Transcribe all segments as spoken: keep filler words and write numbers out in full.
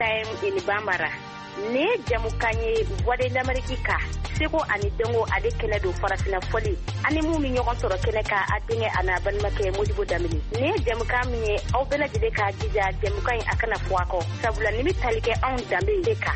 time in Bambara. Ne jamukanye voix d'Amérique ka seko ani dengo ade kele do farafina foli ani mu mi ñogon toro kele ka adinge ana banmake Modibo Damini ne jamuka mi aw bela jide ka jija jamuka akana fuako sabula nimi talike on dambe deka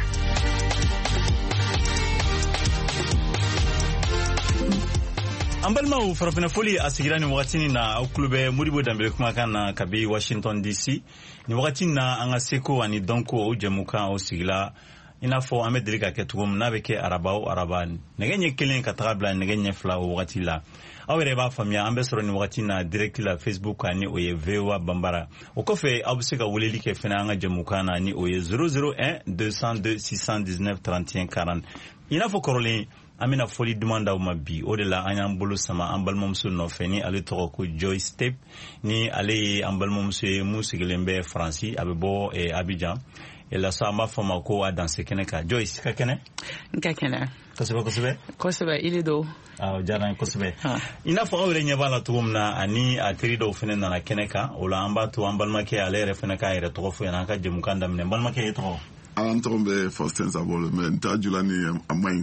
Ambalma farafina foli asigira ni wakati na au klube Modibo Dambe kuma kana kabi Washington D C ni wakati na anga seko ani donko au jamuka au sigila ina fo ame delika ke tugum na beke arabao araban negenye kelen ka tabla negenye fla wakati la awere ba famia ambe soro ni wakati na direct la Facebook ani oye vewa bambara okofe abuseka wuleli ke fena anga jamuka na ni oye zero zero un deux cent deux six cent dix-neuf trente et un quarante ina fo korole amina foli demanda o mabi o de la anyam bulu sama ambal momsu no feni ale to ko Joy Step ni ale ambal momsu musigelembe franci abebo e Abidjan et la sama fama ko a danser keneka Joyce ka kene ka kene kosebe kosebe kosebe ile do ah jana kosebe ina fo awre nya bala tumna ani atiri do fene na keneka ola amba to ambal make ale refena ka ire to fo yana ka jemu kanda mne ambal make to I'm tombé Faustin Zabolo, mais t'as du l'année à main.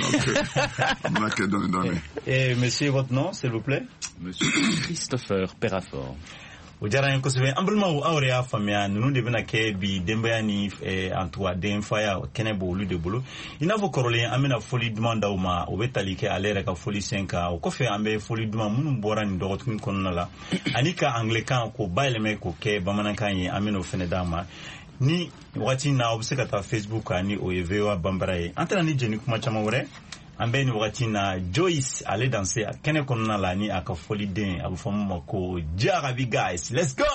Et monsieur, votre nom, s'il vous plaît? Monsieur Christopher Perafort. Ujara yanko sebe ambulma u awre ya famia nunu de bena ke bi demba ni e antwa den faya kenebo lu de bolo ina vo korole amena foli demanda uma o betali ke alere ka foli cinq o ko fe ambe foli duma munum bora ni dogot kun konnala anika anglican ko baile me ko ke bamana kanye ameno fene dama ni wati na obseka ta Facebook ani o yevewa bambaraye antana ni jeni kuma chama wore ambe ni wati na Joyce ale danser kene konna la ni aka foli den abu famu ko jarabi guys let's go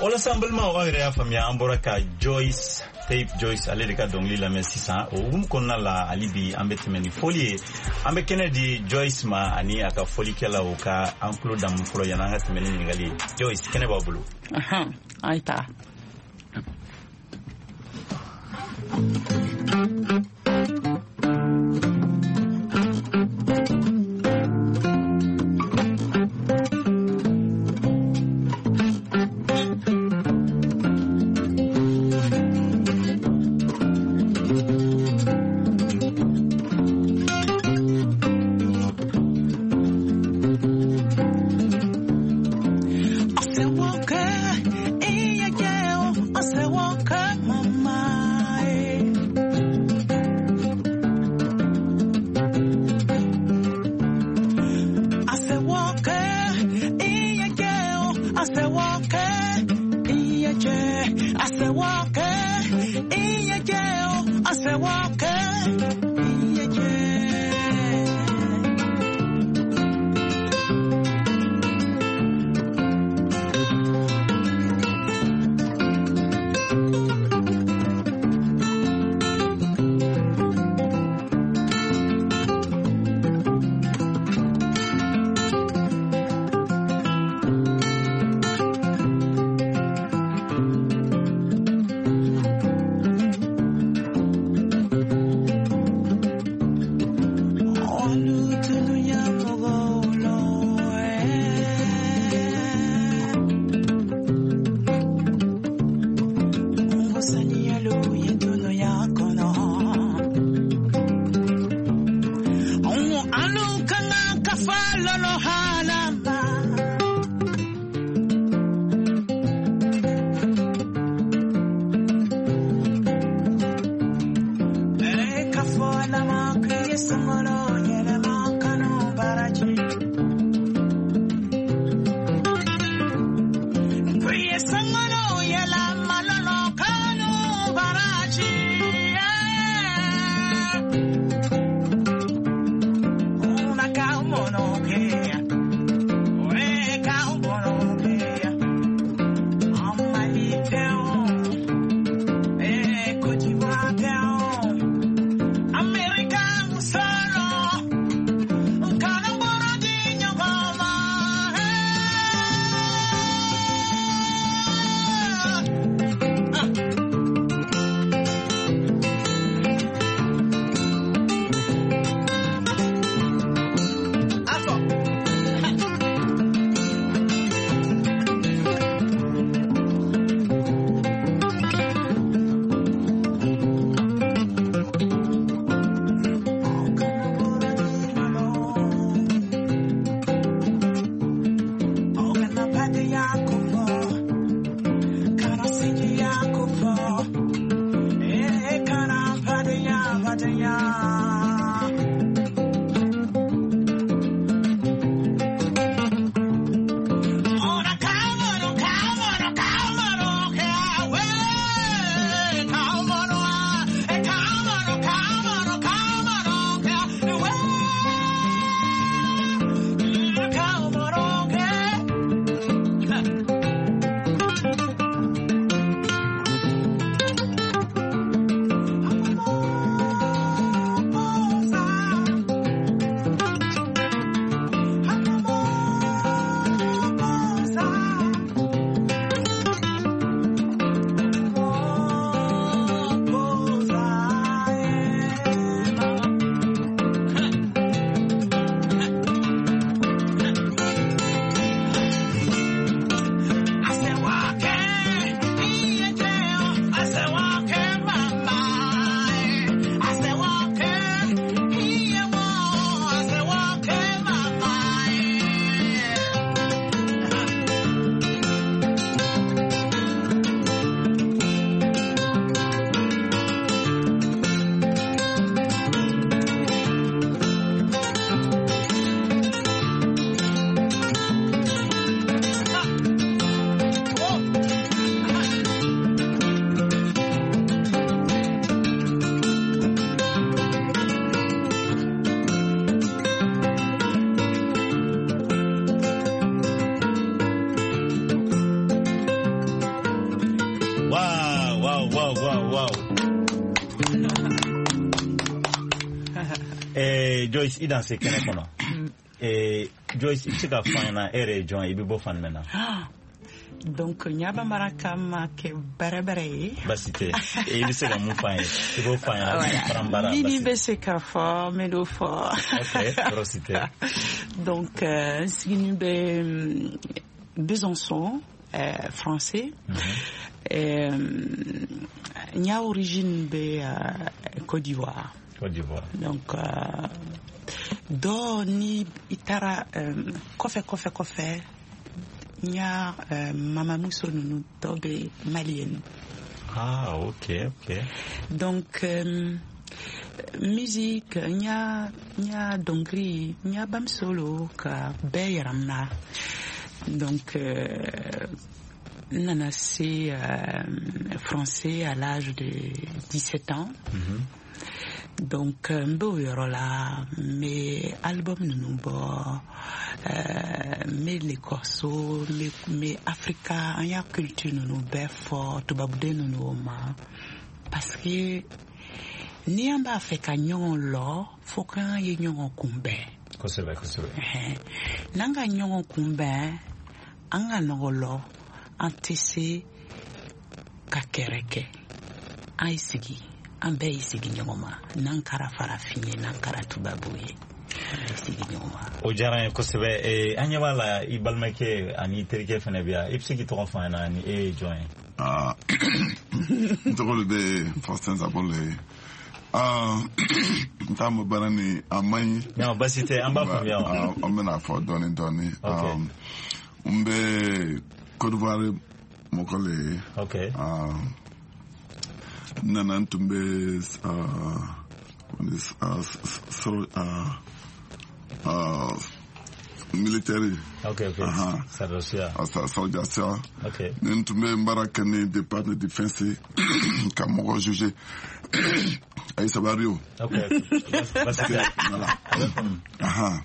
L'ensemble wa yɛrɛ y'a faamuya an bɔra ka Joyce Tape Joyce ale de ka dɔnkili lamɛn sisan o hukumu kɔnɔna la hali bi an bɛ tɛmɛ ni foli ye an bɛ kɛnɛ di Joyce ma ani a ka folikɛlaw ka an tulo damu fɔlɔ yanni an ka tɛmɛ ni ɲininkali ye Joyce kɛnɛ b'a bolo. Ayi ta. American solo, un cara eh, Joyce, il dans ce qu'il y a. Et Joyce, il y a un région, il y a un fan maintenant. Donc, Nyaba Marakama ke barabare. Basité. Et il sait la moufaille. Il va faire un parambara. Mini beseka fort, melo fort. Ok, prosité. Donc, euh, Signibe Besançon, euh, français. Et Nya origine de euh, Côte d'Ivoire. Côte d'Ivoire. Donc, euh, do ni itara euh, kofe kofe kofe. Nya euh, mama musoro nunu tobe malienne. Ah, ok, ok. Donc euh, musique nya nya dongri nya bam solo ka beyaramna. Donc euh, nana c'est euh, français à l'âge de dix-sept ans. Mm-hmm. Donc mbo yorola mes albums nunu bo euh, mes les corso mes mes Africa anya culture nunu befo to babude nunu ma parce que ni amba Africa nyon lo faut kan ye nyon kumbe ko c'est vrai ko c'est vrai nanga nyon kumbe anga nongolo antese kakereke aisigi ambe isigi nyoma nankara farafine nankara tubabuye isigi nyoma o jaran ko sebe e anya wala ibalmake ani terike fene bia ipsiki to fa na ni e join ah ndolo be Faustin Zabole ah ntamo barani amai no basite amba fa bia amena for doni doni um umbe Côte d'Ivoire mokole okay ah Nanan Tumbe uh, uh, so, uh, uh, military. Okay, okay. Uh-huh. Sadosia. Uh, Sadosia. Okay. Nantumbe Mbarakane, Department de Defense, Kamoro jugé. Aïssa Barrio. Okay. Voilà. Uh-huh.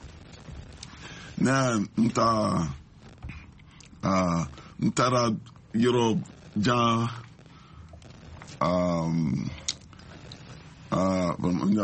Na, nta, uh, ntara, Europe, Jan, Um, uh, mais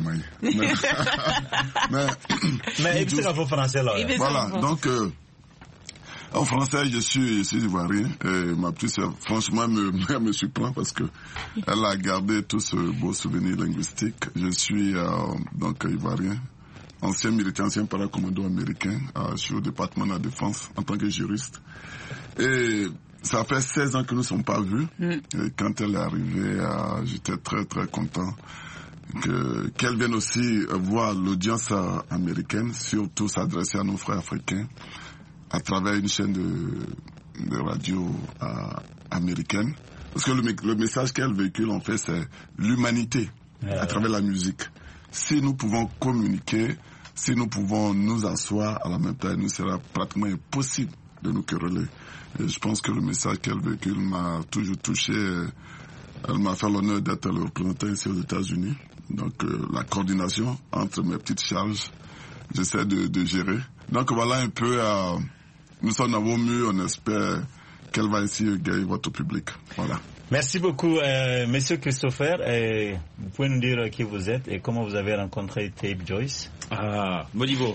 mais il faut français là. Voilà, donc euh, en français je suis, je suis ivoirien et ma petite sœur franchement me, me, me surprend parce que elle a gardé tout ce beau souvenir linguistique. Je suis euh, donc ivoirien, ancien militaire, ancien paracommando américain. Euh, je suis au département de la défense en tant que juriste et ça fait seize ans que nous ne sommes pas vus. Mm. Et quand elle est arrivée, euh, j'étais très très content que, qu'elle vienne aussi voir l'audience euh, américaine, surtout s'adresser à nos frères africains à travers une chaîne de, de radio euh, américaine. Parce que le, le message qu'elle véhicule, en fait, c'est l'humanité ouais, à travers la musique. Si nous pouvons communiquer, si nous pouvons nous asseoir à la même taille, nous sera pratiquement impossible de nous quereller. Et je pense que le message qu'elle véhicule m'a toujours touché. Elle m'a fait l'honneur d'être le représentant ici aux États-Unis. Donc euh, la coordination entre mes petites charges, j'essaie de, de gérer. Donc voilà un peu, euh, nous en avons mieux, on espère qu'elle va ainsi gagner votre public. Voilà. Merci beaucoup, euh, Monsieur Christopher. Et vous pouvez nous dire qui vous êtes et comment vous avez rencontré Tape Joyce? Ah, Modibo.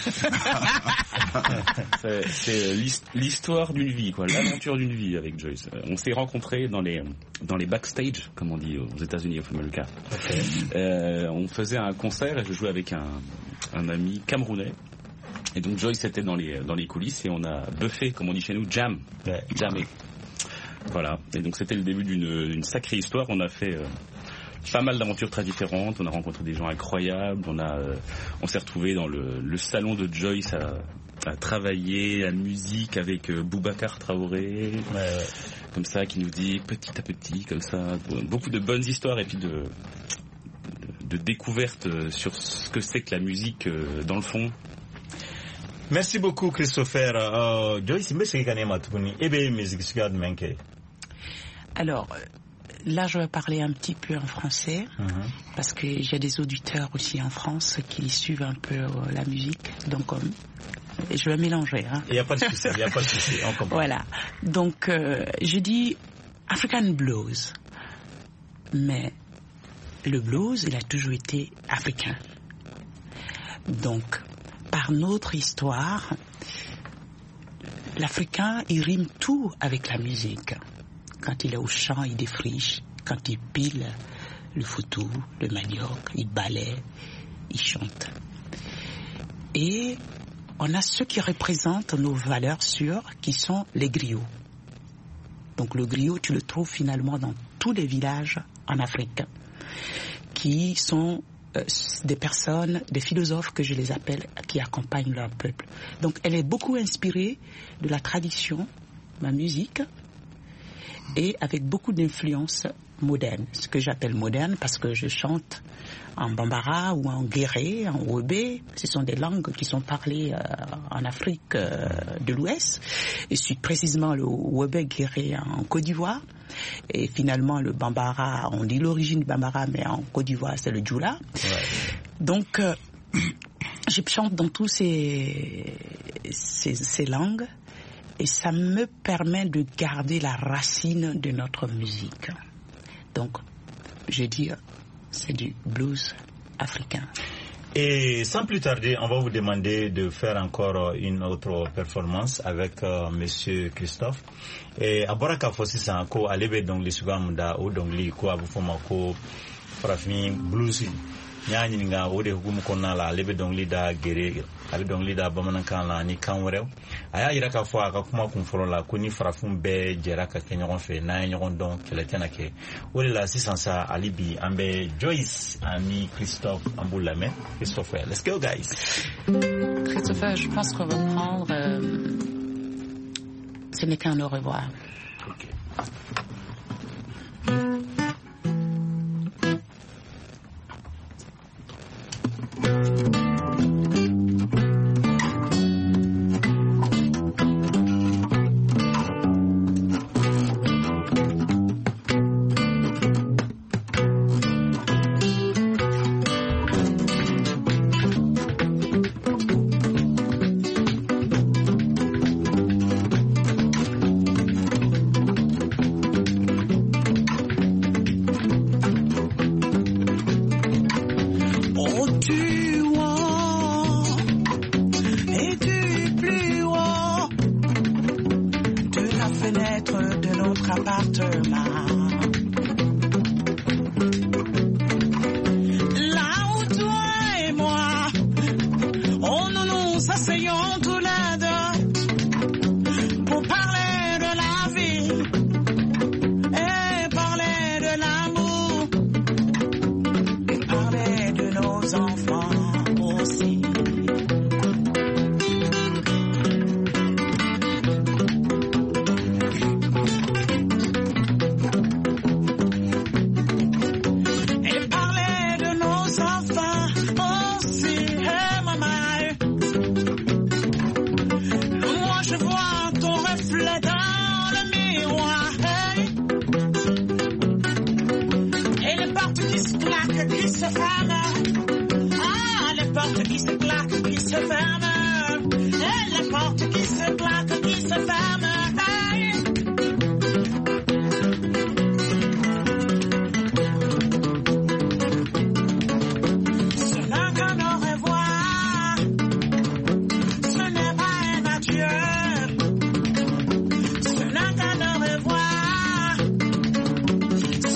c'est, c'est l'histoire d'une vie, quoi, l'aventure d'une vie avec Joyce. On s'est rencontrés dans les dans les backstage, comme on dit aux États-Unis, of America. Okay. Euh, on faisait un concert et je jouais avec un un ami camerounais. Et donc Joyce était dans les dans les coulisses et on a buffé, comme on dit chez nous, jam, ouais. Jamé. Voilà. Et donc c'était le début d'une, d'une sacrée histoire. On a fait euh, pas mal d'aventures très différentes. On a rencontré des gens incroyables. On a, euh, on s'est retrouvés dans le, le salon de Joyce à, à travailler la musique avec euh, Boubacar Traoré, ouais, ouais. Comme ça, qui nous dit petit à petit, comme ça, beaucoup de bonnes histoires et puis de, de, de découvertes sur ce que c'est que la musique euh, dans le fond. Merci beaucoup, Christopher. Uh, Joyce, merci Alors, là, je vais parler un petit peu en français, uh-huh. Parce que j'ai des auditeurs aussi en France qui suivent un peu euh, la musique. Donc, euh, je vais mélanger. Hein. Il n'y a pas de souci, il n'y a pas de souci, on comprend. Voilà. Donc, euh, je dis African Blues. Mais le blues, il a toujours été africain. Donc, par notre histoire, l'Africain, il rime tout avec la musique. Quand il est au champ, il défriche. Quand il pile le foutou, le manioc, il balaie, il chante. Et on a ceux qui représentent nos valeurs sûres, qui sont les griots. Donc le griot, tu le trouves finalement dans tous les villages en Afrique, qui sont euh, des personnes, des philosophes que je les appelle, qui accompagnent leur peuple. Donc elle est beaucoup inspirée de la tradition, ma musique, et avec beaucoup d'influences modernes. Ce que j'appelle moderne parce que je chante en bambara ou en guéré, en webé. Ce sont des langues qui sont parlées euh, en Afrique euh, de l'Ouest. Et c'est précisément le webé guéré en Côte d'Ivoire. Et finalement, le bambara, on dit l'origine du bambara, mais en Côte d'Ivoire, c'est le djoula. Ouais. Donc, euh, je chante dans tous ces, ces, ces langues. Et ça me permet de garder la racine de notre musique. Donc, je dis, c'est du blues africain. Et sans plus tarder, on va vous demander de faire encore une autre performance avec euh, Monsieur Christophe. Et à Boraka Fossisa, ko alebe donc les sugamda ou donc li ko abu foma ko frafmi blues. Nyani nga ode hukumu kona la alebe donc li da gere, alebe donc li da bamanankan la ni kanwerew. Aya ira ka fo aka kuma kun folo la ko ni frafum be jera ka kenyon fe na nyon don keletena ke. Ode la sisansa alibi ambe Joyce ami Christophe Ambulame. Christopher, let's go guys. Christopher, je pense qu'on va prendre euh, ce n'est qu'un au revoir. Okay.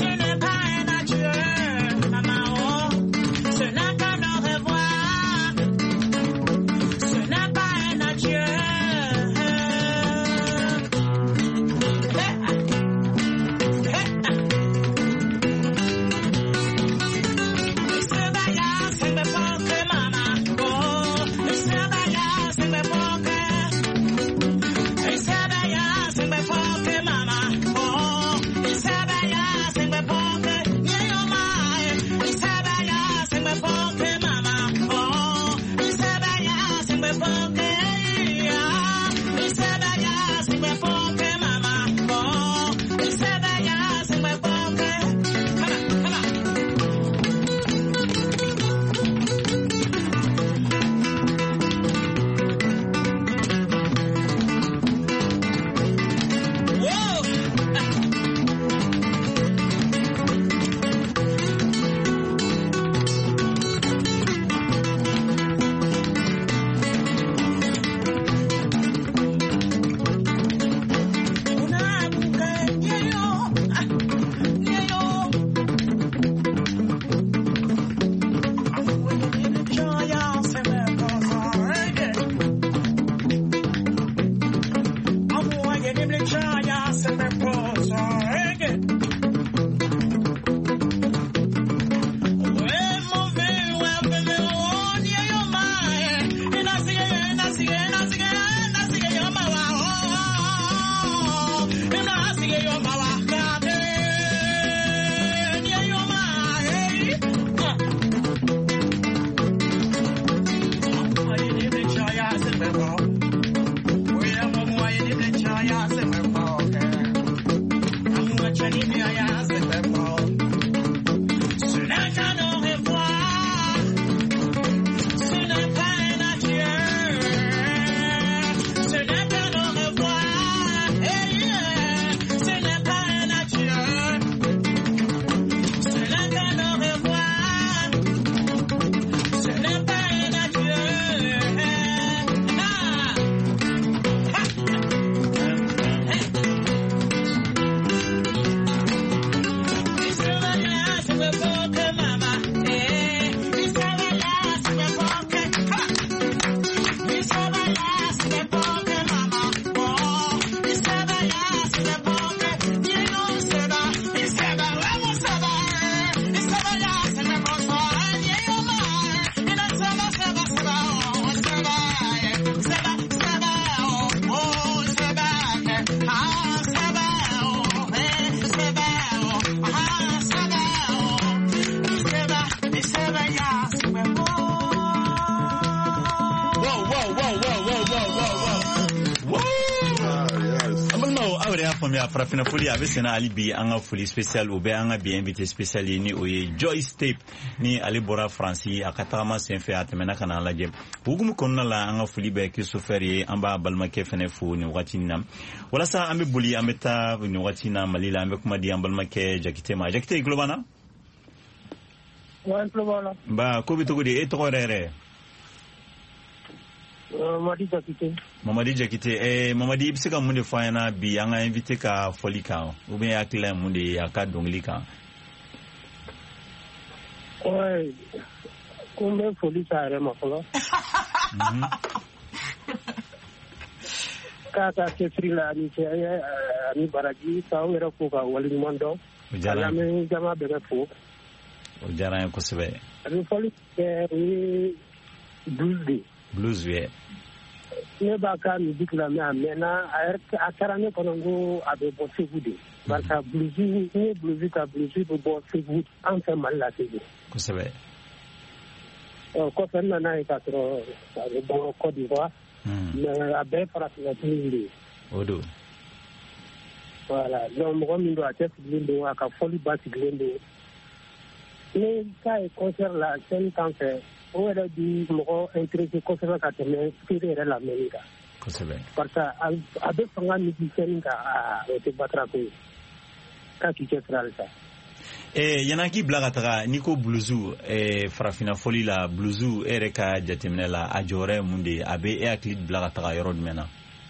Maman, oh, ce n'est qu'un au revoir. faamuya farafina foli a bɛ sɛnɛ hali bi an ka foli spécial o bɛ an ka bi invité spécial ye ni o ye Joyce Tape ni ale bɔra Faransi a ka tagama senfɛ a tɛmɛna ka na lajɛ hukumu kɔnɔna la an ka foli bɛ Christopher ye an b'a balimakɛ fɛnɛ fo nin wagati in na walasa an bɛ boli an bɛ taa nin wagati in na Mali la an bɛ kuma di an balimakɛ Jakite ma Jakite i tulo b'an na? Ouais, tulo b'an na. Ba ko bɛ cogo di e tɔgɔ yɛrɛ yɛrɛ? Mamadi Jakite. Mamadi Jakite, eh, Mamadi i bɛ se ka mun de fɔ an ɲɛna bi an ka invité ka fɔli kan ou bien hakilila ye mun de ye a ka dɔnkili kan? Ouais, ko n bɛ foli k'a yɛrɛ ma fɔlɔ. K'a ka cɛsiri la ani cɛ ani baraji k'aw yɛrɛ fo ka waleɲuman dɔn. O diyara n ye. Ka lamɛn jama bɛɛ bɛ fo. O diyara n ye kosɛbɛ. A bɛ fɔli kɛ o ye blues de. Blues ye. Ne b'a ka musique lamɛn a mɛnna a kɛra ne kɔnɔ ko a bɛ bɔ Segu de. Barisa blues n ye blues ta blues bɛ bɔ Segu an fɛ Mali la Segu. Kosɛbɛ. Ɔ kɔfɛ n nana ye k'a sɔrɔ a bɛ bɔ Côte d'Ivoire. Mais a bɛɛ farafina tigi de ye. O don. Voilà donc mɔgɔ min don a cɛ sigilen don a ka fɔli ba sigilen don. Ne k'a ye concert la scène sanfɛ. O yɛrɛ bi mɔgɔ intéressé kosɛbɛ ka tɛmɛ feere yɛrɛ lamɛnni kan. Kosɛbɛ. Parce que a bɛ fanga musicienne kan o tɛ batara ko ye. K'a k'i cɛ sira halisa. Eh, yan'an k'i bila ka taga n'i ko bluesu eh, farafina fɔli la bluesu e yɛrɛ ka jateminɛ la a jɔyɔrɔ ye mun de ye a bɛ e hakili bila ka taga yɔrɔ jumɛn na?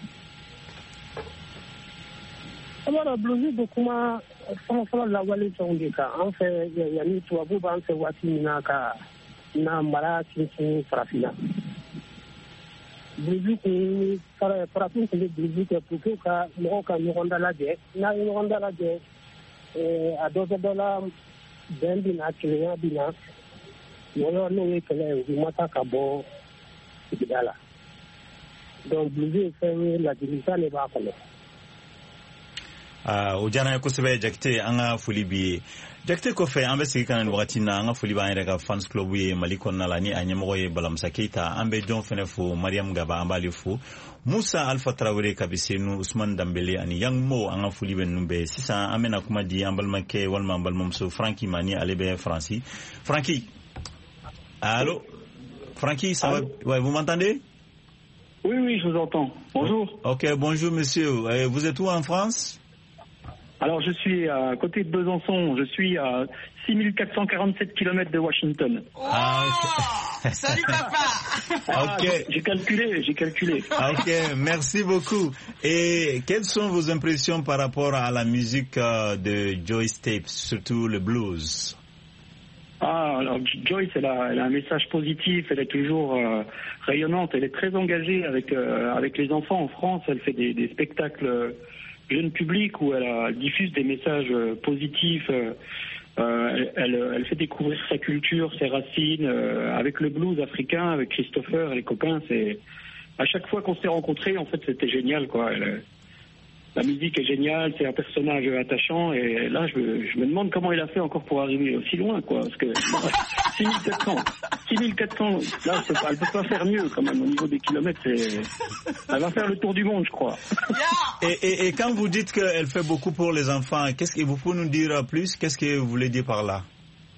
Alors bluesu bɛ kuma fɔlɔ-fɔlɔ lawale fɛnw de kan an fɛ yanni tubabu b'an fɛ waati min na ka na mara sinsin farafina. Bluesu kun farafin tun bɛ bluesu kɛ pour que ka mɔgɔw ka ɲɔgɔn dalajɛ n'a ye ɲɔgɔn dalajɛ a dɔ bɛ dɔ la bɛn bɛ na kelenya bɛ na mɔgɔ n'o ye kɛlɛ ye u bɛ mata ka bɔ sigida la donc bluesu ye fɛn ye ladilikan de b'a kɔnɔ. O diyara n ye kosɛbɛ Jakite an ka foli b'i ye. Jakite kɔfɛ an bɛ segin ka na nin wagati in na an ka foli b'an yɛrɛ ka fans club ye Mali kɔnɔna la ni a ɲɛmɔgɔ ye Balamusa Keyita an bɛ jɔn fɛnɛ fo Mariam Gaba an b'ale fo Musa Alpha Traoré Kabisenu Usman Dambele ani Young Mo an ka foli bɛ ninnu bɛɛ sisan an bɛna kuma di an balimakɛ walima an balimamuso Franky ma ni ale bɛ Faransi. Franky, allô Franky, ça va? Ouais, vous m'entendez? Oui, oui, je vous entends. Bonjour. Ok, bonjour monsieur. Vous êtes où en France? Alors, je suis à côté de Besançon. Je suis à six mille quatre cent quarante-sept kilomètres de Washington. Oh, ah, okay. Salut papa. Ah, ok. J'ai calculé, j'ai calculé. Ok, merci beaucoup. Et quelles sont vos impressions par rapport à la musique de Joyce Tape, surtout le blues? Ah, alors Joyce, elle a, elle a un message positif. Elle est toujours euh, rayonnante. Elle est très engagée avec euh, avec les enfants en France. Elle fait des, des spectacles jeune public où elle, a, elle diffuse des messages euh, positifs. Euh, elle, elle, elle fait découvrir sa culture, ses racines euh, avec le blues africain, avec Christopher et les copains. C'est à chaque fois qu'on s'est rencontrés, en fait, c'était génial, quoi. Elle, la musique est géniale, c'est un personnage attachant et là, je, je me demande comment il a fait encore pour arriver aussi loin, quoi. Parce que six mille quatre cents, six mille quatre cents, là, c'est pas, elle peut pas faire mieux quand même au niveau des kilomètres. C'est, elle va faire le tour du monde, je crois. Et, et, et quand vous dites qu'elle fait beaucoup pour les enfants, qu'est-ce que vous pouvez nous dire plus? Qu'est-ce que vous voulez dire par là?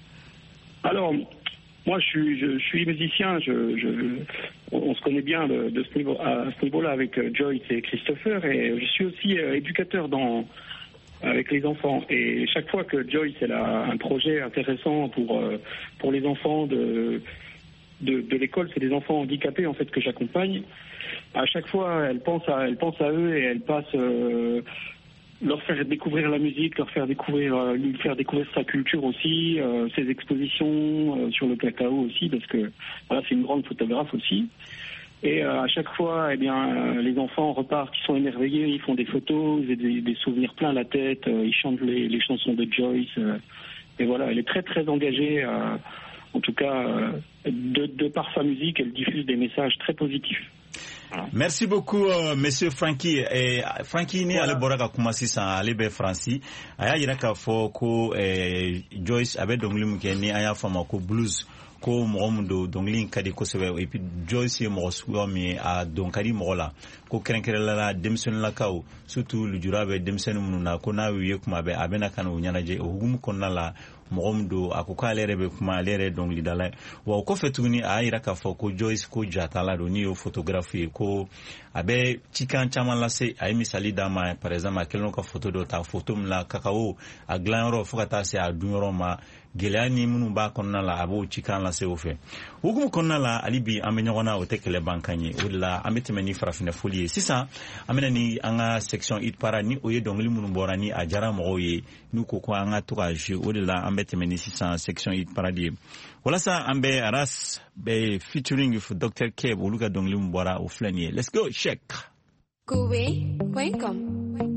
Alors, moi, je suis, je, je suis musicien. Je, je, on se connaît bien de, de ce niveau, à ce niveau-là avec Joyce et Christopher, et je suis aussi euh, éducateur dans avec les enfants. Et chaque fois que Joyce elle a un projet intéressant pour euh, pour les enfants de de, de l'école, c'est des enfants handicapés en fait que j'accompagne. À chaque fois, elle pense à elle pense à eux et elle passe. Euh, leur faire découvrir la musique, leur faire découvrir, euh, lui faire découvrir sa culture aussi, euh, ses expositions euh, sur le cacao aussi, parce que voilà, c'est une grande photographe aussi. Et euh, à chaque fois, eh bien, euh, les enfants repartent, ils sont émerveillés, ils font des photos, ils ont des, des souvenirs plein la tête, euh, ils chantent les, les chansons de Joyce. Euh, et voilà, elle est très très engagée, euh, en tout cas, euh, de, de par sa musique, elle diffuse des messages très positifs. Merci beaucoup, euh, monsieur Franky. Eh, Franky ni ale bɔra ka kuma sisan ale bɛ Faransi. A y'a yira k'a fɔ ko eh, Joyce a bɛ dɔnkili min kɛ ni an y'a fɔ a ma ko blues. ko mɔgɔ mun don dɔnkili in ka di kosɛbɛ et puis Joyce ye mɔgɔ suguya min ye a dɔn ka di mɔgɔ la ko kɛrɛnkɛrɛnnenya la denmisɛnnilakaw surtout lujura bɛ denmisɛnnin minnu na ko n'a y'u ye kuma bɛɛ a bɛna ka n'u ɲɛnajɛ o hukumu kɔnɔna la mɔgɔ min don a ko k'ale yɛrɛ bɛ kuma ale yɛrɛ ye dɔnkilidala ye wa o kɔfɛ tuguni a y'a yira k'a fɔ ko Joyce ko jatala don ni y'o photographe ye ko a bɛ cikan caman lase a ye misali d'a ma par exemple a kɛlen ka photo dɔ ta photo min la kakao a dilanyɔrɔ fo ka taa se a dunyɔrɔ ma gɛlɛya ni minnu b'a kɔnɔna la a b'o cikan lase o fɛ hukumu kɔnɔna la hali bi an bɛ ɲɔgɔn na o tɛ kɛlɛ ban kan ye o de la an bɛ tɛmɛ ni farafinna foli ye sisan an bɛna ni an ka section hit parade ni o ye dɔnkili minnu bɔra ni a diyara mɔgɔw ye n'u ko ko an ka to ka jouer o de la an bɛ tɛmɛ ni sisan section hit parade ye walasa an bɛ Aras bɛ featuring with Doctor Keb olu ka dɔnkili min bɔra o filɛ nin ye let's go check Kuwait, welcome.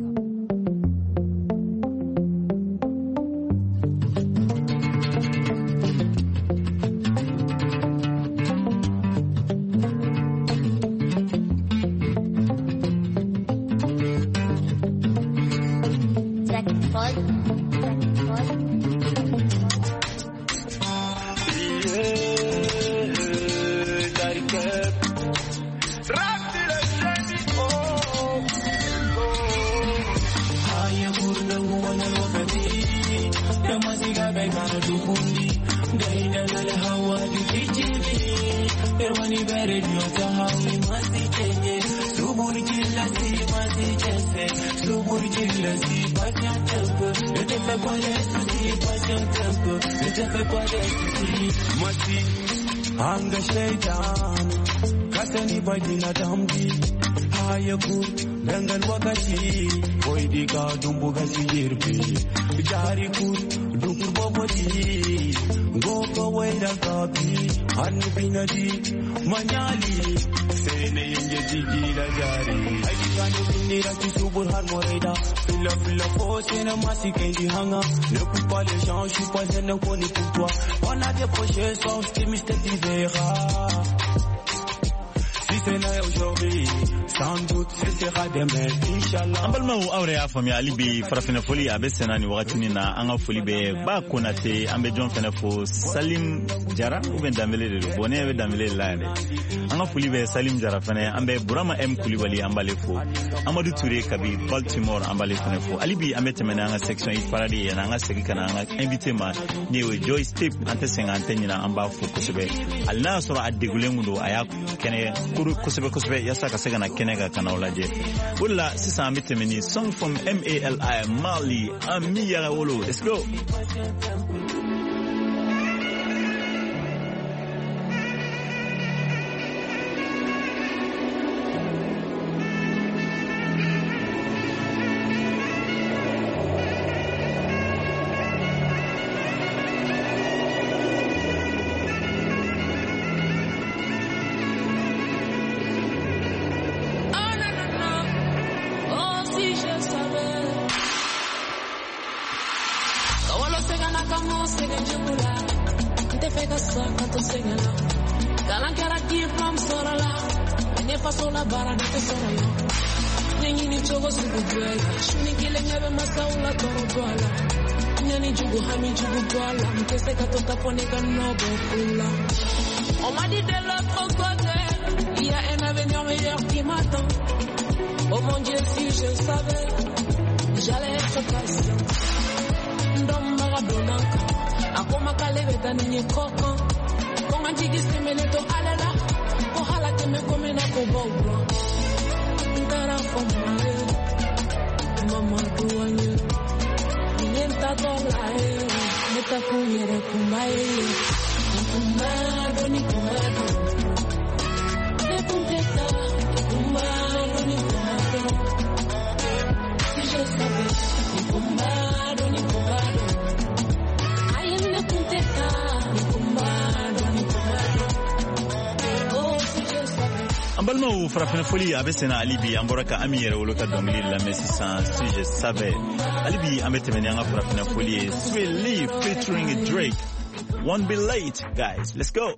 Anga shaitan kasani badina damdi hayakur dangan wakati boidi ka dumbu gasi yerbi jari kur dukur bobodi goko waida kapi hanni binadi manyali sene yenje jigila jari ayi kanu binira kisubur har moraida fila fila fose na masikendi hanga ne coupe pas les gens je suis pas un inconnu pour toi on a des projets sans optimiste tu verras si c'est là aujourd'hui sans doute ce sera demain inchallah an balimaw aw yɛrɛ y'a faamuya hali bi farafinna foli a bɛ senna ni wagatinin na an ka foli bɛ ba konate an bɛ jɔn fɛnɛ fo Salim Jara ou bien Danbele de don bon ne bɛ Danbele de la yɛrɛ an ka foli bɛ Salim Jara fɛnɛ an bɛ Burama M Kulibali an b'ale fo Amadou Touré kabi Baltimore an b'ale fɛnɛ fo hali bi an bɛ tɛmɛ n'an ka section hit parade ye yanni an ka segin ka na an ka invité ma ni o ye Joyce Tip an tɛ sɛgɛn an tɛ ɲinɛ an b'a fo kosɛbɛ hali n'a y'a sɔrɔ a degulen don a y'a kɛnɛ kuru kosɛbɛ kosɛbɛ yasa ka se ka na kɛnɛ ka kana o lajɛ o de la sisan an bɛ tɛmɛ ni song from M A L I Mali Ami Yarawolo let's go On m'a dit de l'autre côté, il y a un avenir meilleur qui m'attend. Oh mon Dieu, si je savais, j'allais être patient. Ndomba donaka, akoma kalebe tani koko. Konga jigi semeneto alala, kohala keme komena kobobo. Ndara fomare, mama duanye. Nienta dolae, meta kuyere kumbaye. Kumbado ni kumbado, ne punteta, kumbado ni kumbado. Si je savais, ni kumbado ni kumbado. Ayen ne punteta, ni kumbado ni kumbado. Oh, si je savais. An balimaw farafinna foli a bɛ senna hali bi an bɔra ka Ami Yarawolo ka dɔnkili lamɛn sisan si je savais hali bi an bɛ tɛmɛ ni an ka farafinna foli ye Sweet Lee featuring Drake. Won't be late, guys. Let's go.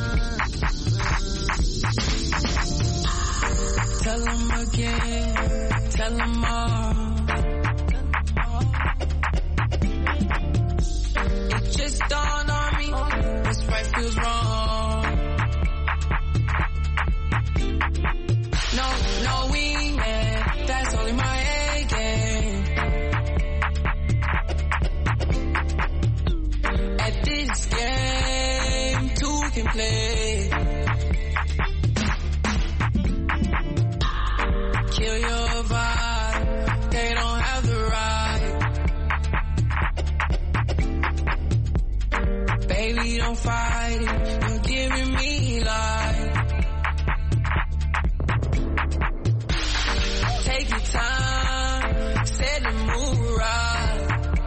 Tell them again. don't fight it. You're giving me life. Take your time, set the mood right.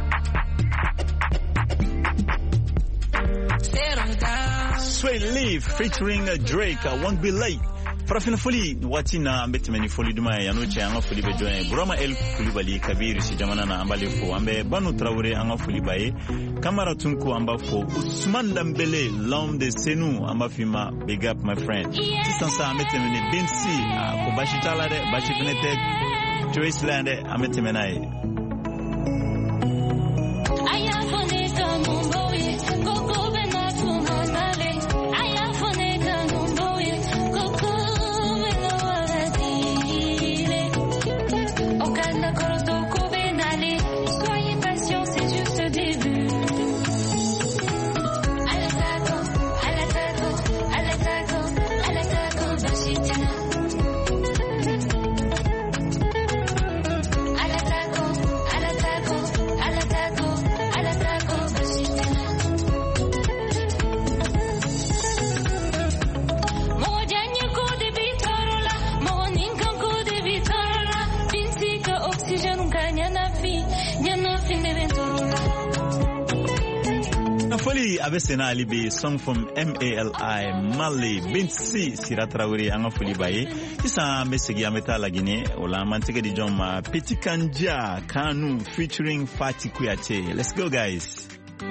Settle down. Sway Lee featuring Drake, I Won't Be Late. Farafina foli wati na ambeti meni foli duma ya noche anga foli bejoe Burama El Kulibali Kabiri si jamana na ambale fo ambe Banu Traoré anga foli baye Kamara Tunku amba fo Ousmane Dembélé l'homme de Senou amba fima big up my friend Tisansa ambeti meni Bensi ko bashi talade bashi finete Joyce Lande ambeti menaye Abesena Alibi, song from M A L I Mali Binsi Sira Traoré anga fuli baye isa mesegi ameta la Guinée ola manteke di joma Petit Kanja Kanu featuring Fati Kouyaté. Let's go guys.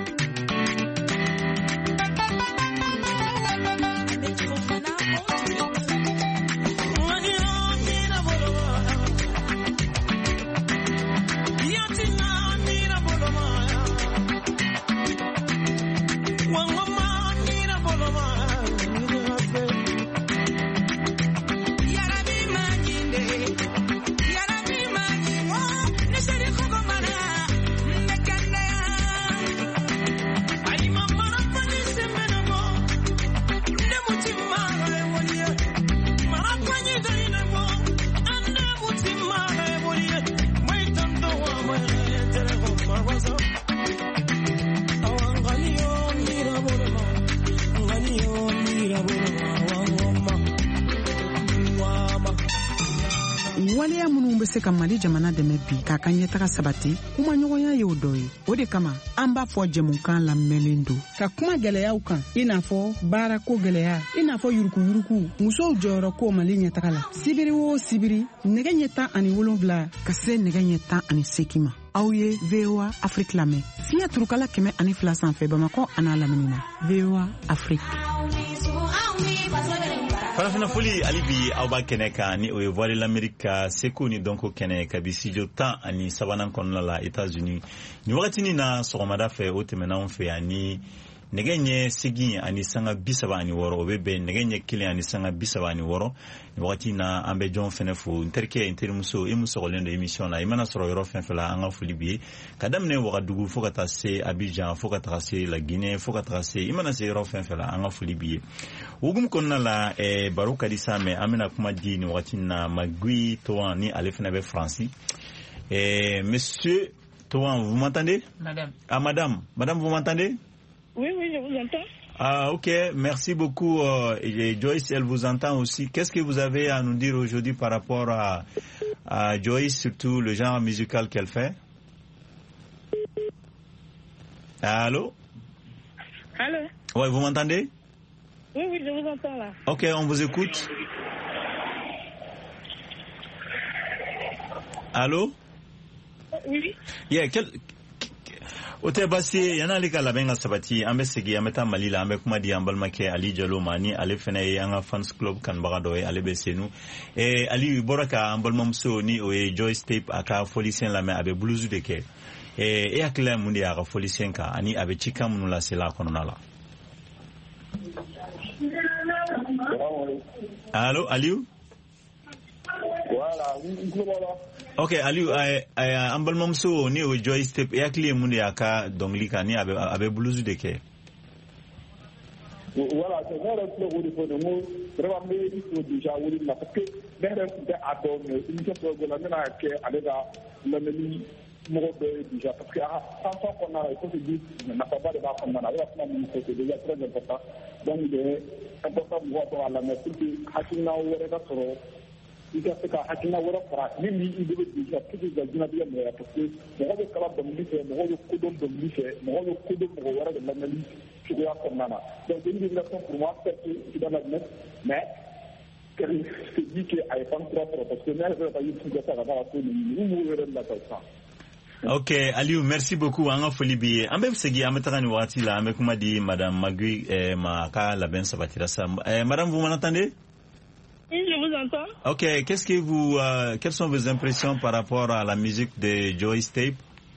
Waliya munun bɛ se ka Mali jamana dɛmɛ bi k'a ka ɲɛtaga sabati kuma ɲɔgɔnya ye o dɔ ye. O de kama an b'a fɔ jɛmukan lamɛnlen don ka kuma gɛlɛyaw kan i n'a fɔ baarako gɛlɛya i n'a fɔ yurukuyuruku musow jɔyɔrɔ ko Mali ɲɛtaga la sibiri o sibiri nɛgɛ ɲɛ tan ani wolonwula ka se nɛgɛ ɲɛ tan ani seegin ma. Aw ye V O A Afrique lamɛn fiɲɛ turukala kɛmɛ ani fila sanfɛ Bamakɔ an'a lamini na V O A Afrique. Farafina foli alibi awba kene ka ni o ye voile l'Amérique seko ni donko kene ka bi studio tan ani sabanan kɔnɔna la États-Unis ni wagati ni na sɔgɔmada fɛ o tɛmɛna an fɛ ani nɛgɛ ɲɛ segin ani sanga bi saba ani wɔɔrɔ o bɛ bɛn nɛgɛ ɲɛ kelen ani sanga bi saba ani wɔɔrɔ ni wagati na an bɛ jɔn fɛnɛ fo n terikɛ n terimuso e mu sɔgɔlen don émission la i mana sɔrɔ yɔrɔ fɛn fɛn la an ka foli bi ye ka daminɛ Wagadugu fo ka taa se Abidjan fo ka taa se La Guinée fo ka taa se i mana se yɔrɔ fɛn fɛn la an ka foli bi ye hukumu kɔnɔna la eh, baro ka di sa mɛ an bɛna kuma di ni wagati na Magui Toan ni ale fɛnɛ bɛ Faransi eh, Monsieur Toan, vous m'entendez? Madame. Ah madame, madame vous m'entendez? Oui, oui, je vous entends. Ah, ok, merci beaucoup. Euh, et Joyce, elle vous entend aussi. Qu'est-ce que vous avez à nous dire aujourd'hui par rapport à, à Joyce, surtout le genre musical qu'elle fait? Allô? Allô? Oui, vous m'entendez? Oui, oui, je vous entends là. Ok, on vous écoute. Allô? Oui. Yeah, quel... O tɛ basi ye yan'ale ka labɛn ka sabati an bɛ segi an bɛ taa Mali la an bɛ kuma di an balimakɛ Ali Jalo ma ni ale fɛnɛ ye an ka fans club kanubaga dɔ ye ale bɛ Senu eh, Ali bɔra ka an balimamuso ni o ye Joyce Tape a ka fɔlisɛn lamɛn a bɛ blues de kɛ eh, e hakili la mun de y'a ka fɔlisɛn kan ani a bɛ cikan minnu lasela a kɔnɔna la. Allo Aliou? Voilà, ok Aliou an balimamuso ni o Joyce Tape e hakili ye mun de y'a ka dɔnkili kan ni a bɛ blues de kɛ. Voilà, c'est vrai que vous dites que nous vraiment il faut déjà oui parce que même à donner une chose que la mena que aller dans la menu mɔgɔ bɛɛ ye déjà parce que a ka sanction kɔnɔna la il faut se dire nafaba de b'a kɔnɔna la a bɛ ka kuma minnu fɔ c'est déjà très important donc il est important mɔgɔw ka lamɛn pour que hakilina wɛrɛ ka sɔrɔ i ka se ka hakilina wɛrɛ fara min b'i i bolo déjà pour que i ka diɲɛlatigɛ nɔgɔya parce que mɔgɔ bɛ kalan dɔnkili fɛ mɔgɔ bɛ kodɔn dɔnkili fɛ mɔgɔ bɛ kodɔn mɔgɔ wɛrɛ de lamɛnni cogoya kɔnɔna na donc c'est une révélation pour moi certes i dans la jeunesse mais qu'elle se dit qu'elle est pas trop trop parce que nous elle veut pas y trouver ça là-bas pour nous nous nous verrons là ça. Ok, Aliou, merci beaucoup. Anga foli bi. Ambe segi ametaka ni wakati la ambe kuma di Madame Magui eh, Maka Laben Sabatira Sam. Eh, Madame, vous m'entendez? Oui, je vous entends. Ok, qu'est-ce que vous, euh, quelles sont vos impressions par rapport à la musique de Joyce Tape?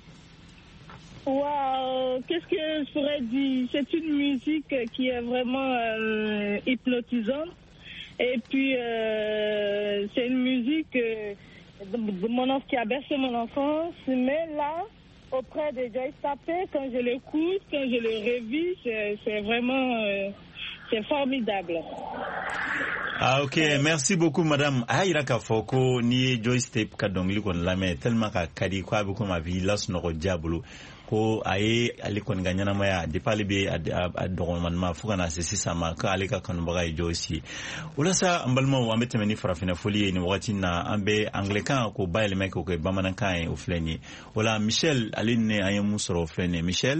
Wow, qu'est-ce que je pourrais dire? C'est une musique qui est vraiment euh, hypnotisante. Et puis, euh, c'est une musique euh, de mon, qui a bercé mon enfance. Mais là, auprès de Joyce Tape, quand je l'écoute, quand je le revis, c'est, c'est vraiment euh, c'est formidable. Ah ok, merci beaucoup madame. Ah iraka foko ni Joyce Tape ka dongli kon lame tellement ka kadi ko abi ko ma vi las no ko diabolo ko aye ali kon ganyana maya de pale be a dogon man ma fuka na sisi sama ka ali ka kan baga Joyce wala sa ambalma wa mbete meni farafina folie ni wakati na ambe anglican ko bayele meko ko bamanan kan o fleni wala Michel ali ne ayemu soro fleni Michel.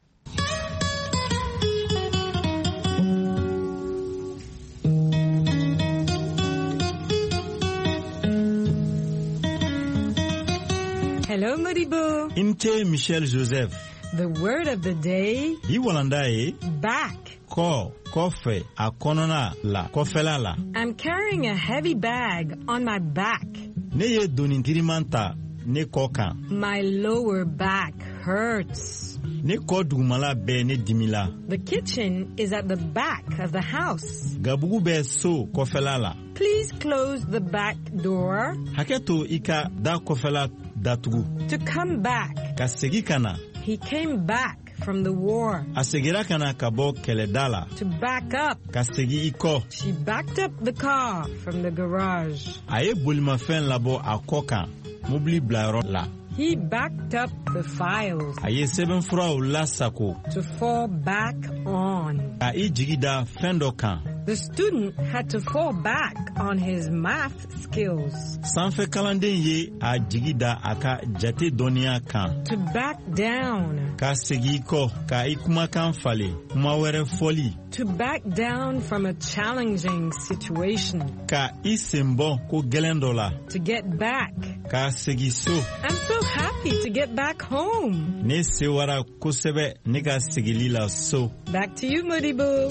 Hello, Modibo. Inte Michel Joseph. The word of the day. Iwalandae. Back. Ko, kofe, akonona la, kofela la. I'm carrying a heavy bag on my back. Neye donintirimanta, ne koka. My lower back hurts. Ne kodumala be ne dimila. The kitchen is at the back of the house. Gabugu be so kofela la. Please close the back door. Haketo ika da kofela datugu. To come back. Kasegi kana. He came back from the war. Asegira kana kabo keledala. To back up. Kasegi iko. She backed up the car from the garage. Aye bulima fen labo akoka. Mubli blaro la. He backed up the files. Aye seven frau la sako. To fall back on. Aye jigida fendo kan. The student had to fall back on his math skills. Sanfe kalanden ye a jigida aka jate donia kan. To back down. Ka segi ko ka ikuma kan fale kuma were foli. To back down from a challenging situation. Ka isembo ko gelendola. To get back. Ka segi so. I'm so happy to get back home. Ne sewara kosebe ne ka segilila so. Back to you, Modibo.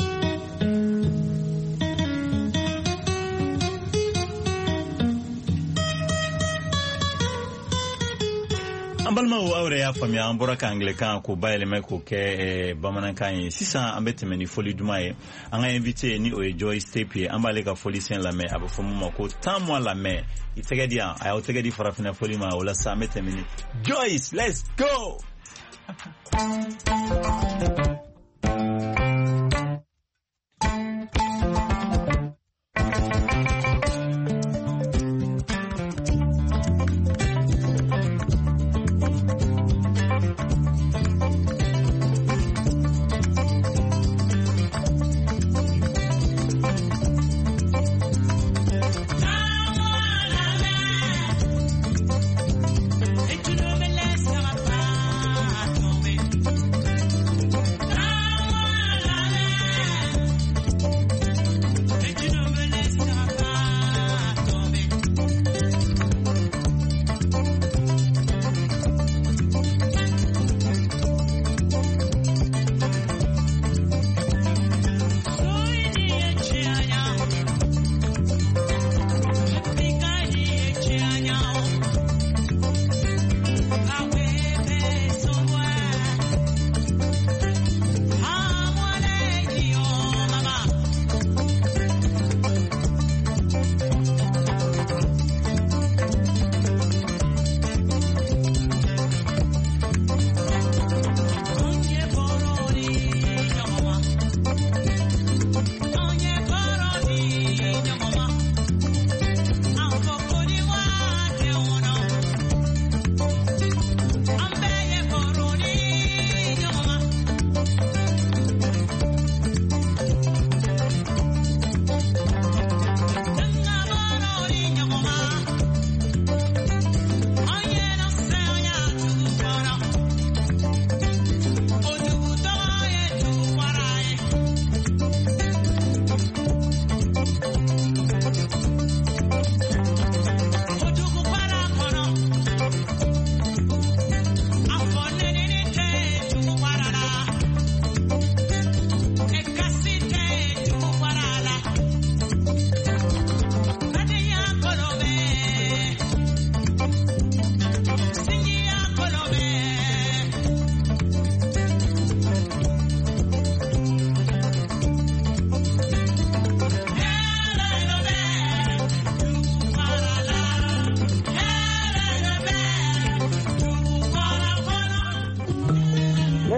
Ambalma o awre ya famia ambora ka anglican ko bayele me ko ke e bamanan kan sisa ambete meni foli dumaye anga invité ni o Joyce Tape ambale ka foli sen la me abafomu mako tamwa la me itegedia ay o tegedi farafina foli ma wala sa mete meni Joyce, let's go.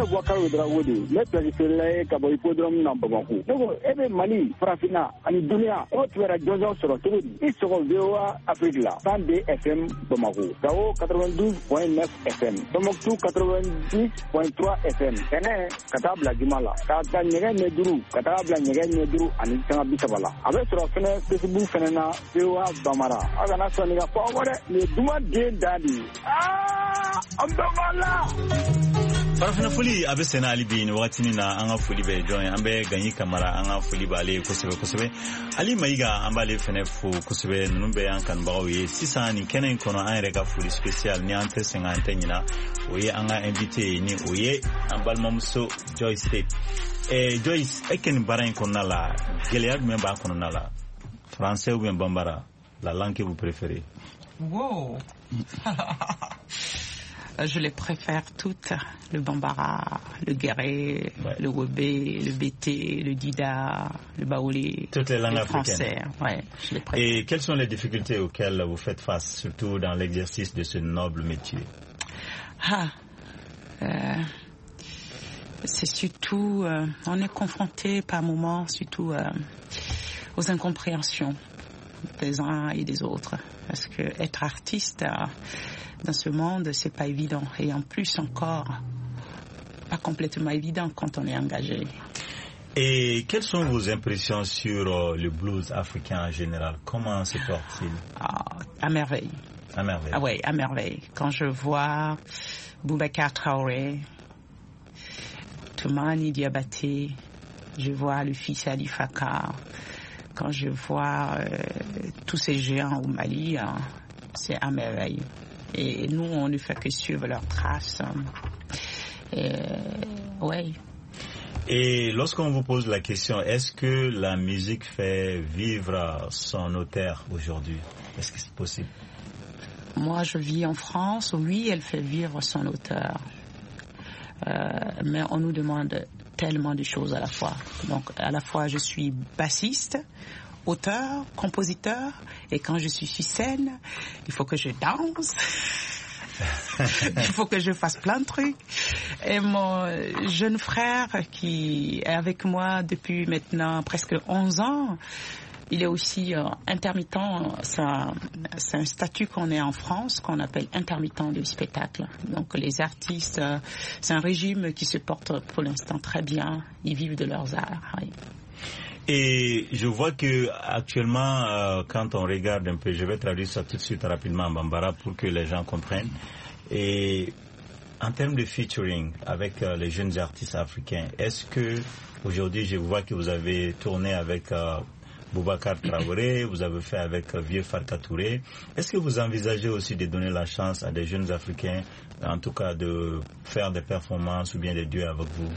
Boubacar Ouedraogo, le préféré Kabo Hippodrome dans Bamako. Donc, Ebe Mali, Farafina, Ani Dunia, on tuera deux ans sur le tour. Ils seront V O A Afrique là, cent deux F M Bamako, Gao quatre-vingt-douze virgule neuf F M, Tombouctou quatre-vingt-dix virgule trois F M, Kene, Katabla Jumala, Kata Nyega Neduru, Katabla Nyega Neduru, Ani Tanga Bisabala. Avec sur la fenêtre, Facebook Fenena, V O A Bamara, Agana Soniga Power, le Douma de Dadi. Ah, Ambamala! Farafina foli abe sena ali bi ni wakati ni na anga foli be join ambe ganyi kamara anga foli ba ale kosebe kosebe ali maiga amba le fene fu kosebe numbe yankan ba oye sisa ni kenen kono an reka foli special ni ante cinquante nyina oye anga invité ni oye ambal mamso Joyce State eh Joyce eken baran kono la gelead memba kono la français ou bien bambara la langue que vous préférez? Wow. Je les préfère toutes, le bambara, le guéré, ouais. le webé, le bété, le dida, le baoulé. Toutes les langues le africaines. Français, ouais, je les préfère. Et quelles sont les difficultés auxquelles vous faites face, surtout dans l'exercice de ce noble métier? Ah, euh, c'est surtout, euh, on est confronté par moments, surtout euh, aux incompréhensions des uns et des autres. Parce que être artiste euh, dans ce monde, c'est pas évident. Et en plus encore, pas complètement évident quand on est engagé. Et quelles sont vos impressions sur euh, le blues africain en général? Comment se porte-t-il? Ah, à merveille. À merveille. Ah ouais, à merveille. Quand je vois Boubacar Traoré, Toumani Diabaté, je vois le fils Ali Faka, quand je vois euh, tous ces géants au Mali, hein, c'est à merveille. Et nous, on ne fait que suivre leurs traces. Et, ouais. Et lorsqu'on vous pose la question, est-ce que la musique fait vivre son auteur aujourd'hui? Est-ce que c'est possible? Moi, je vis en France. Oui, elle fait vivre son auteur. Euh, mais on nous demande tellement de choses à la fois. Donc, à la fois, je suis bassiste, auteur, compositeur, et quand je suis sur scène, il faut que je danse, il faut que je fasse plein de trucs. Et mon jeune frère, qui est avec moi depuis maintenant presque onze ans, il est aussi euh, intermittent. C'est un, c'est un statut qu'on est en France, qu'on appelle intermittent du spectacle. Donc les artistes, euh, c'est un régime qui se porte pour l'instant très bien. Ils vivent de leurs arts. Oui. Et je vois que actuellement, euh, quand on regarde un peu, je vais traduire ça tout de suite rapidement en bambara pour que les gens comprennent. Et en termes de featuring avec euh, les jeunes artistes africains, est-ce que aujourd'hui, je vois que vous avez tourné avec euh, Boubacar Traoré, vous avez fait avec euh, Vieux Farka Touré. Est-ce que vous envisagez aussi de donner la chance à des jeunes Africains, en tout cas de faire des performances ou bien des duos avec vous?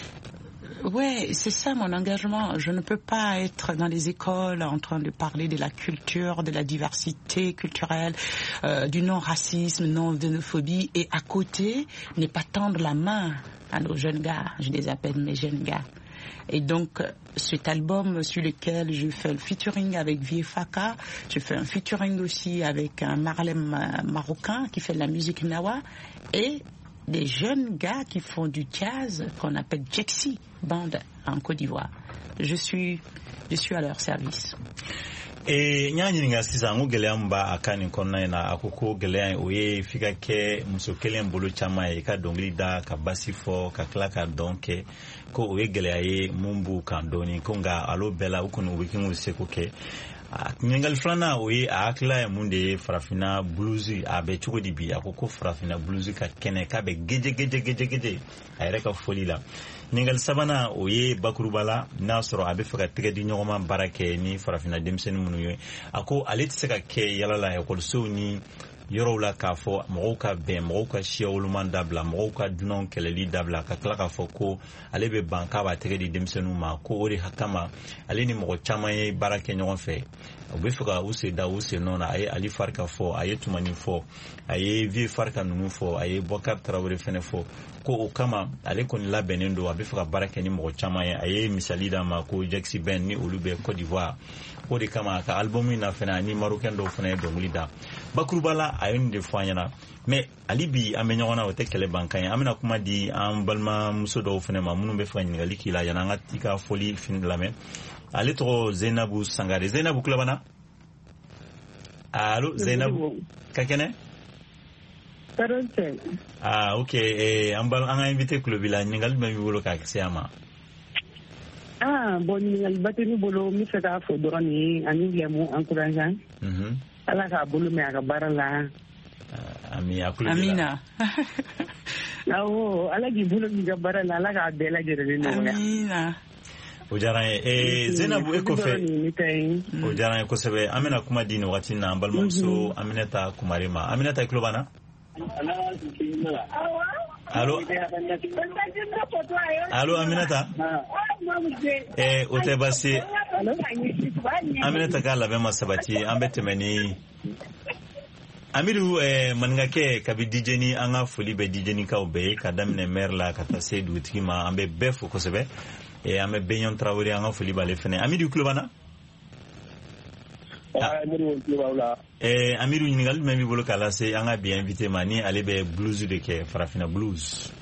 Oui, c'est ça mon engagement. Je ne peux pas être dans les écoles en train de parler de la culture, de la diversité culturelle, euh, du non-racisme, non-xénophobie, et à côté, ne pas tendre la main à nos jeunes gars. Je les appelle mes jeunes gars. Et donc, cet album sur lequel je fais le featuring avec Vieux Faka, je fais un featuring aussi avec un Marlem marocain qui fait de la musique nawa, et des jeunes gars qui font du jazz qu'on appelle Jexi Band en Côte d'Ivoire. Je suis, je suis à leur service. E nyanyi nga sisa ngo gele amba akani konna na akoko gele oye fika ke musokele mbolo chama e ka dongli da ka basifo ka klaka donke ko oye gele aye mumbu kandoni ko nga alo bela ukunu wikingu seko ke nyengal flana oye akla munde farafina bluesy abe chukodi bi akoko farafina bluesy ka kene ka be geje geje geje geje ayre ka folila ningal sabana oye bakurubala nasoro abe faka tege di nyoma barake ni farafina demsen munu yo ako alet seka ke yala la ekol so ni yoro la ka fo mo ka be mo ka shiawlu man dabla mo ka dunon keleli dabla ka kala ka fo ko alebe banka ba tege di demsenu ma ko ori hakama ale ni mo chama ye barake nyon fe u bɛ fɛ ka u sen da u sen nɔ na a ye Ali Farka fɔ a ye Tumani fɔ a ye Vieux Farka ninnu fɔ a ye Boubacar Traoré fɛnɛ fɔ ko o kama ale kɔni labɛnnen don a bɛ fɛ ka baara kɛ ni mɔgɔ caman ye a ye misali d'a ma ko Jaxi Ben ni olu bɛ Côte d'Ivoire o de kama a ka album in na fɛnɛ ani Marocain dɔw fɛnɛ ye dɔnkili da bakuruba la a ye nin de fɔ an ɲɛna mais hali bi an bɛ ɲɔgɔn na o tɛ kɛlɛ ban kan ye an bɛna kuma di an balimamuso dɔw fɛnɛ ma minnu bɛ fɛ ka ɲininkali k'i la yanni an ka i ka fɔli fini lamɛn ale tɔgɔ Zeinabu Sangare. Zeinabu kulo bana? Allo Zeinabu ka kɛnɛ? Ah ok eh an bal an ka invité kulo bila ɲininkali bɛ b'i bolo k'a se a ma. Ah bon ɲininkali ba tɛ ne bolo n bɛ fɛ k'a fɔ dɔrɔn ni ani lɛmu encourageant. Mhm. Ala k'a bolo mɛn a ka baara la. Ami a kulo bila. Amina. Awɔ Ala k'i bolo mɛn i ka baara la Ala k'a bɛɛ lajɛlen nɔgɔya. Amina. O diyara n ye ee Zeinabu e kɔfɛ o diyara n ye kosɛbɛ an bɛna kuma di nin wagati in na an balimamuso Aminata Kumare ma Aminata i tulo b'an na allo allo Aminata ee o tɛ baasi ye Aminata k'a labɛn ma sabati an bɛ tɛmɛ ni Amidu eh, maninkakɛ kabi D J ni an ka foli bɛ D J ni kaw bɛɛ ye ka daminɛ maire la ka taa se dugutigi ma an bɛ bɛɛ fo kosɛbɛ et an bɛ Beɲɔn Traoré an ka foli b'ale fɛnɛ Amidu kulo b'an na eh Amidu ɲininkali jumɛn b'i bolo k'a lase an ka bi invité ma ni ale bɛ blues de kɛ farafinna blues.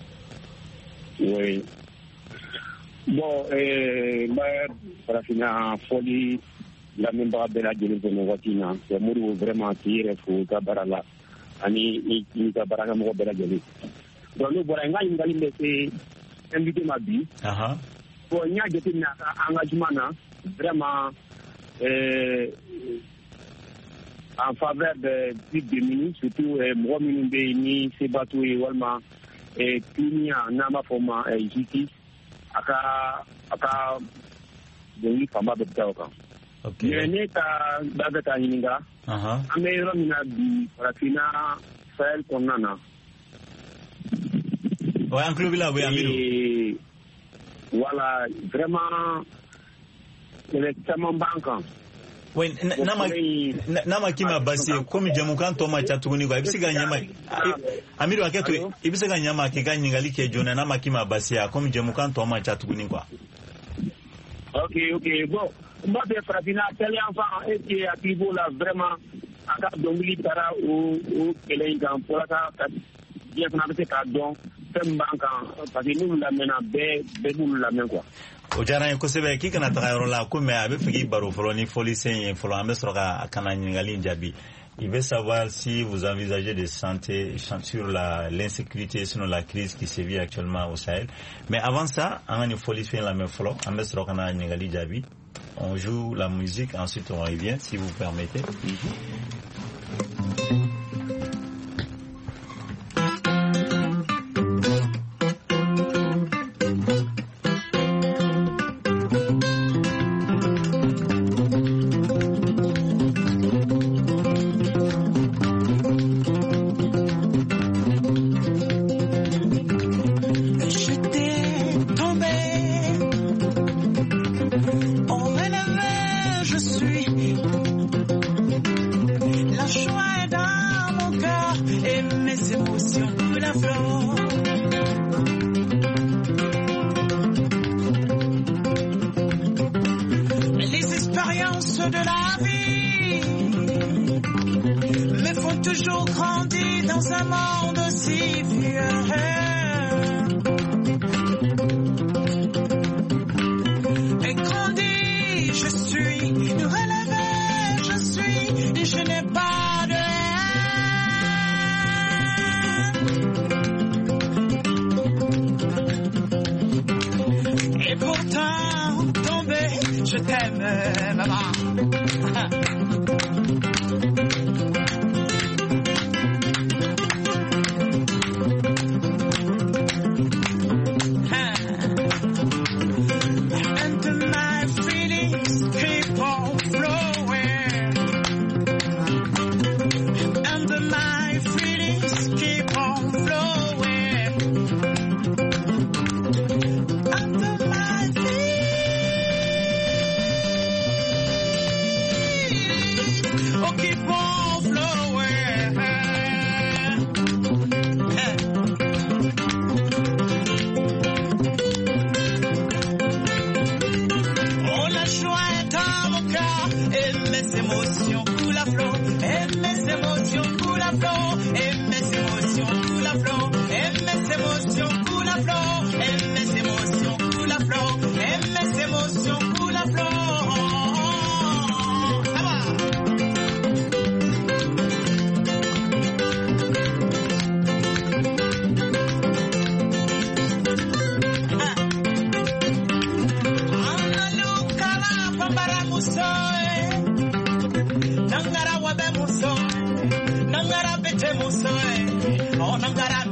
Oui. Bon eh n bɛ farafinna foli lamɛnbaga bɛɛ lajɛlen fo nin waati in na c'est Modibo vraiment k'i yɛrɛ fo i ka baara la ani i ka baarakɛmɔgɔ bɛɛ lajɛlen donc n'o bɔra n ka ɲininkali bɛ se invité ma bi bon n y'a jateminɛ a ka engagement na vraiment euh, en faveur des plus démunis surtout mɔgɔ minnu bɛ yen ni seba t'u ye walima tuniya n'an b'a fɔ o ma justice a ka a ka dɔnkili fanba bɛ taa o kan. Mais ne ka da bɛ k'a ɲininka an bɛ yɔrɔ min na bi farafinna Sahel kɔnɔna na. Ouais, en club là, oui, Amidu. Voilà, vraiment, c'est tellement banquant. Oui, nama nama kima basi komi jamukan to ma chatuguni ko ibisiga nyama Amidu aketo ibisiga nyama kika nyingali ke jona nama kima basi ya komi jamukan to ma chatuguni kwa. OK, OK, bon, moi de frapina tel enfant et qui a pivo là vraiment aka dongli tara o o kele ngam pour ka bien fana bɛ se k'a dɔn fɛn min b'an kan parce que n'olu lamɛnna bɛɛ bɛɛ b'olu lamɛn quoi. O diyara n ye kosɛbɛ k'i kana taga yɔrɔ la ko mais a bɛ fɛ k'i baro fɔlɔ ni fɔlisen ye fɔlɔ an bɛ sɔrɔ ka kana ɲininkali in jaabi. Il veut savoir si vous envisagez de santé sur la l'insécurité sinon la crise qui sévit actuellement au Sahel. Mais avant ça, an ka nin fɔlisen lamɛn fɔlɔ an bɛ sɔrɔ ka na ɲininkali jaabi. On joue la musique, ensuite on revient si vous permettez.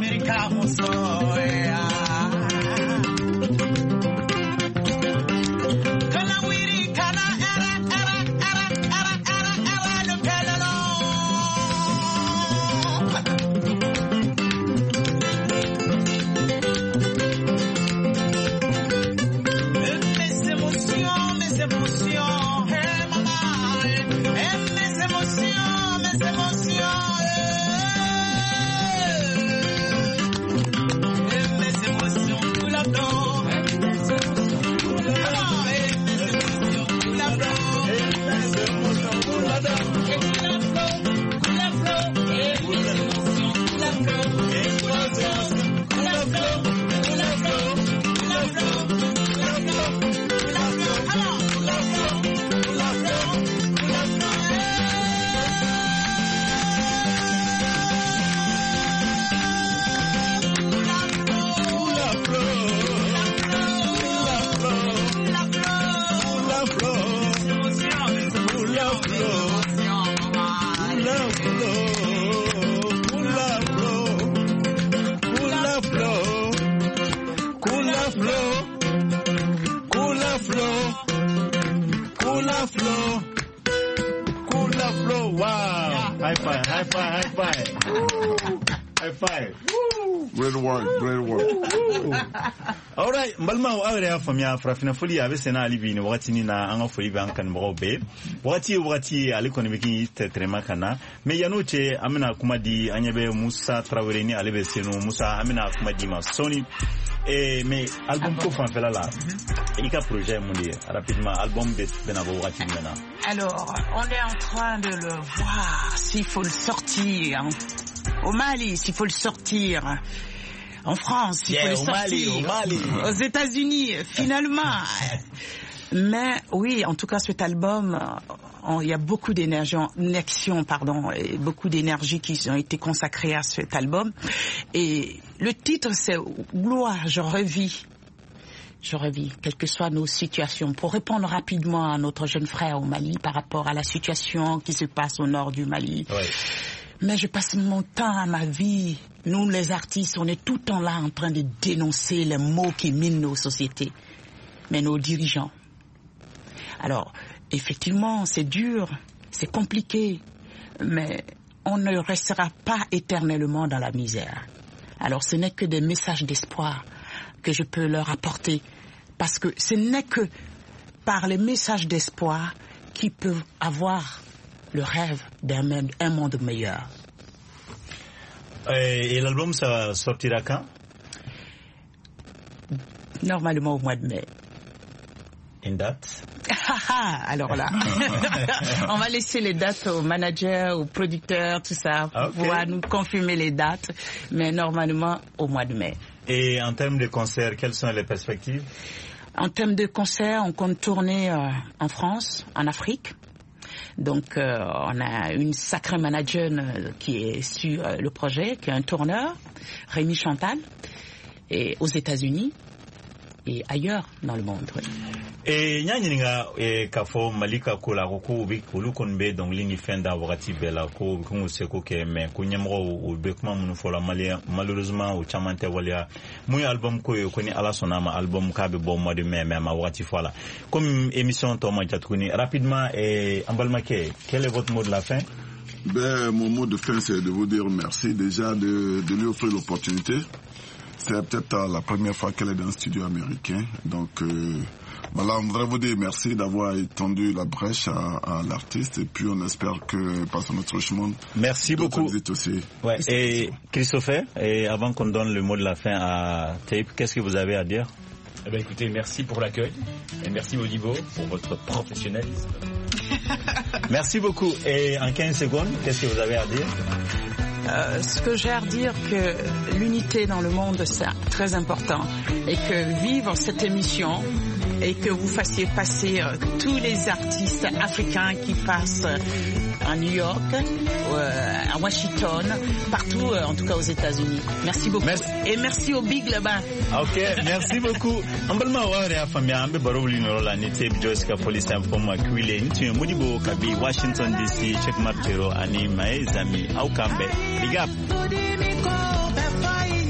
wirika musoya kana wirika na era era era era era era le pelelo mes émotions mes émotions hey maman hey mes émotions mes émotions High five, high five, high five. High five. Great work, great work. All right, mbalma o awre afamia frafina foli abe sena alibi ni wakati ni na anga foli ba kan mo be. Wakati wakati aliko ni biki tetrema kana. Me yanoche amina kumadi anyabe Musa Traoré ni alebe seno Musa amina kumadi ma Sony. Et mais album ko fan fela la. Il y a un projet mondial rapidement album de Benabo wakati maintenant. Alors, on est en train de le voir s'il faut le sortir au Mali, s'il faut le sortir en France, s'il yeah, faut le au sortir Mali, au Mali. aux États-Unis, finalement. Mais oui, en tout cas, cet album, on, il y a beaucoup d'énergie, d'action, pardon, et beaucoup d'énergie qui ont été consacrées à cet album. Et le titre, c'est Gloire, je revis. Je revis, quelles que soient nos situations, pour répondre rapidement à notre jeune frère au Mali par rapport à la situation qui se passe au nord du Mali. Ouais. Mais je passe mon temps à ma vie. Nous, les artistes, on est tout le temps là en train de dénoncer les maux qui minent nos sociétés. Mais nos dirigeants. Alors, effectivement, c'est dur, c'est compliqué, mais on ne restera pas éternellement dans la misère. Alors, ce n'est que des messages d'espoir que je peux leur apporter, parce que ce n'est que par les messages d'espoir qu'ils peuvent avoir le rêve d'un un monde meilleur. Et, et l'album, ça sortira quand? Normalement au mois de mai. Une date? Alors là, on va laisser les dates aux managers, aux producteurs, tout ça, pour okay. pouvoir nous confirmer les dates, mais normalement au mois de mai. Et en termes de concerts, quelles sont les perspectives? En termes de concerts, on compte tourner euh, en France, en Afrique. Donc, euh, on a une sacrée manager euh, qui est sur euh, le projet, qui est un tourneur, Rémi Chantal, et aux États-Unis et ailleurs dans le monde. Oui. Et nyanyinga e kafo malika kola ko bi kulu konbe donc lini fenda wakati bela ko ko seko ke me ko nyamro o be kuma mun fola malia malheureusement o chamante walia muy album ko ko ni ala sonama album ka be bon mois de mai mais ma wakati fola comme émission to ma jatkuni rapidement et ambalmake quel est votre mot de la fin? Ben mon mot de fin c'est de vous dire merci déjà de de lui offrir l'opportunité. C'est peut-être la première fois qu'elle est dans un studio américain. Donc, euh, voilà, on voudrait vous dire merci d'avoir étendu la brèche à, à l'artiste. Et puis, on espère que par son autre chemin, merci beaucoup. Aussi. Ouais. Et Christopher, et avant qu'on donne le mot de la fin à Tape, qu'est-ce que vous avez à dire? Eh ben, écoutez, merci pour l'accueil. Et merci Modibo pour votre professionnalisme. Merci beaucoup. Et en quinze secondes, qu'est-ce que vous avez à dire? Euh, ce que j'ai à dire, que l'unité dans le monde, c'est très important. Et que vivre cette émission et que vous fassiez passer euh, tous les artistes africains qui passent euh, à New York, euh, à Washington, partout, euh, en tout cas aux États-Unis. Merci beaucoup. Merci. Et merci au Big là-bas. Ok, merci beaucoup. Ambalma wawre afamia ambe barobli norola nite Joyce ka police informa kwile nti Modibo kabi Washington D C check martero ani mai zami au kambe. Big up.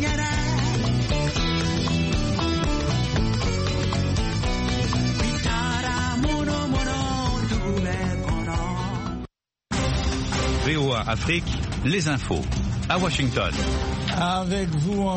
Afrique, les infos. À Washington. Avec vous